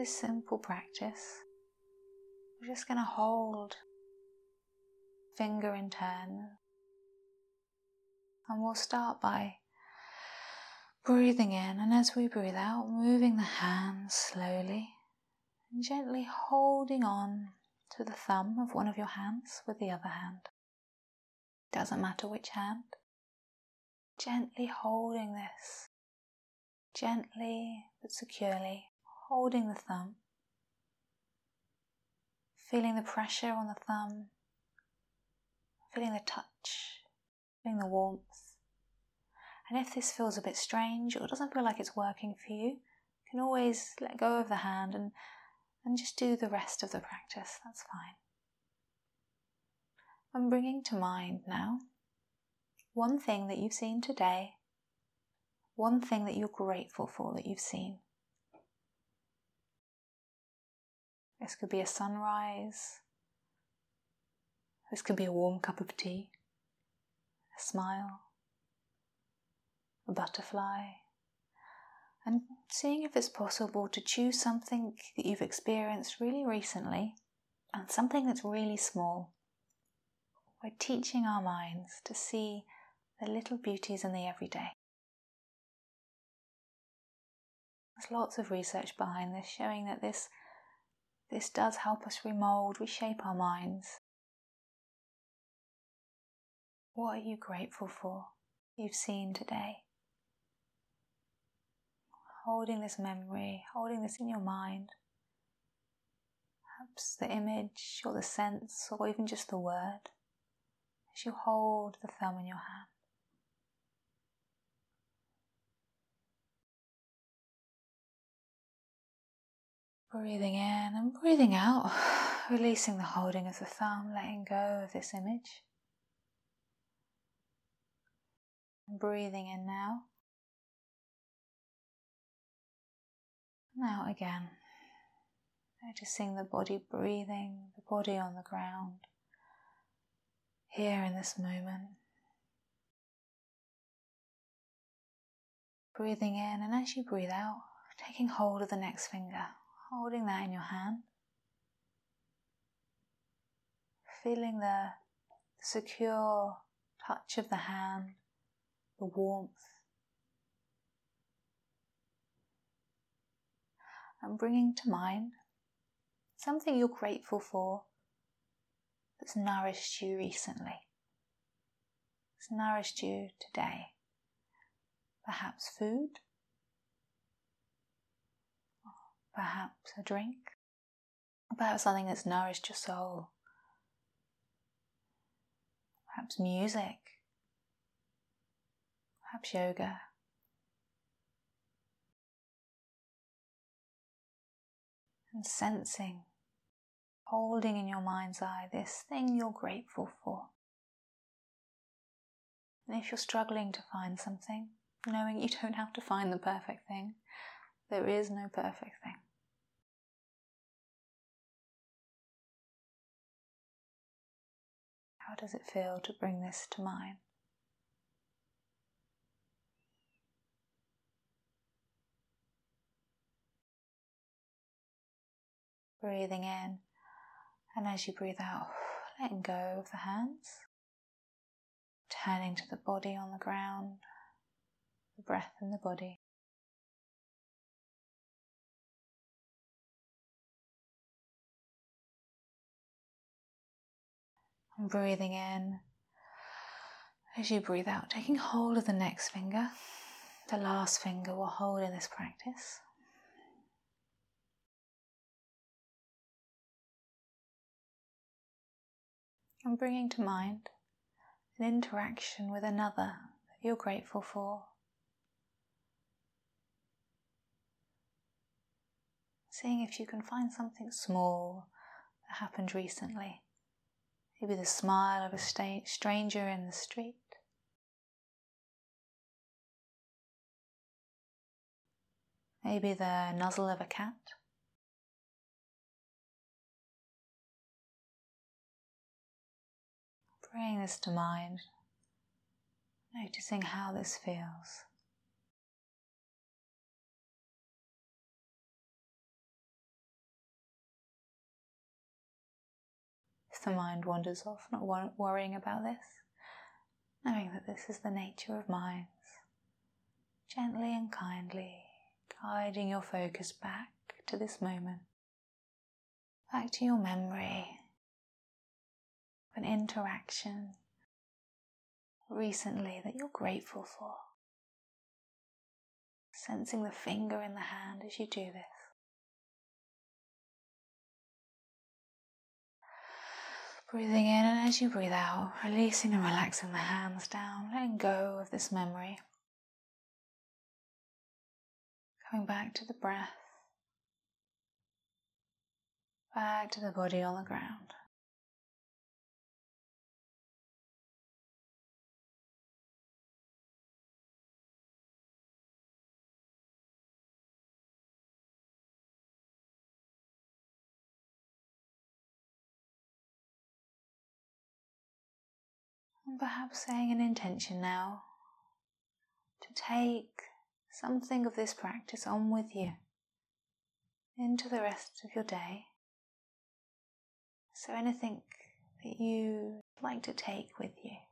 this simple practice, we're just going to hold finger in turn, and we'll start by breathing in, and as we breathe out, moving the hands slowly and gently holding on to the thumb of one of your hands with the other hand. Doesn't matter which hand. Gently holding this, gently but securely holding the thumb, feeling the pressure on the thumb, feeling the touch, feeling the warmth. And if this feels a bit strange or doesn't feel like it's working for you, you can always let go of the hand and just do the rest of the practice. That's fine. I'm bringing to mind now one thing that you've seen today, one thing that you're grateful for that you've seen. This could be a sunrise, this could be a warm cup of tea, a smile, a butterfly, and seeing if it's possible to choose something that you've experienced really recently and something that's really small. We're teaching our minds to see the little beauties in the everyday. There's lots of research behind this showing that this does help us remold, reshape our minds. What are you grateful for you've seen today? Holding this memory, holding this in your mind. Perhaps the image or the sense or even just the word as you hold the thumb in your hand. Breathing in and breathing out, releasing the holding of the thumb, letting go of this image. And breathing in now. And out again. Noticing the body breathing, the body on the ground, here in this moment. Breathing in, and as you breathe out, taking hold of the next finger, holding that in your hand. Feeling the secure touch of the hand, the warmth. And bringing to mind something you're grateful for that's nourished you recently, that's nourished you today. Perhaps food, perhaps a drink, perhaps something that's nourished your soul, perhaps music, perhaps yoga. And sensing, holding in your mind's eye this thing you're grateful for. And if you're struggling to find something, knowing you don't have to find the perfect thing, there is no perfect thing. How does it feel to bring this to mind? Breathing in, and as you breathe out, letting go of the hands, turning to the body on the ground, the breath in the body. And breathing in, as you breathe out, taking hold of the next finger, the last finger we'll hold in this practice. And bringing to mind an interaction with another that you're grateful for. Seeing if you can find something small that happened recently. Maybe the smile of a stranger in the street. Maybe the nuzzle of a cat. Bring this to mind, noticing how this feels. the mind wanders off, not worrying about this, knowing that this is the nature of minds, gently and kindly guiding your focus back to this moment, back to your memory of an interaction recently that you're grateful for, sensing the finger in the hand as you do this. Breathing in, and as you breathe out, releasing and relaxing the hands down, letting go of this memory. Coming back to the breath, back to the body on the ground. And perhaps saying an intention now to take something of this practice on with you into the rest of your day. So anything that you'd like to take with you.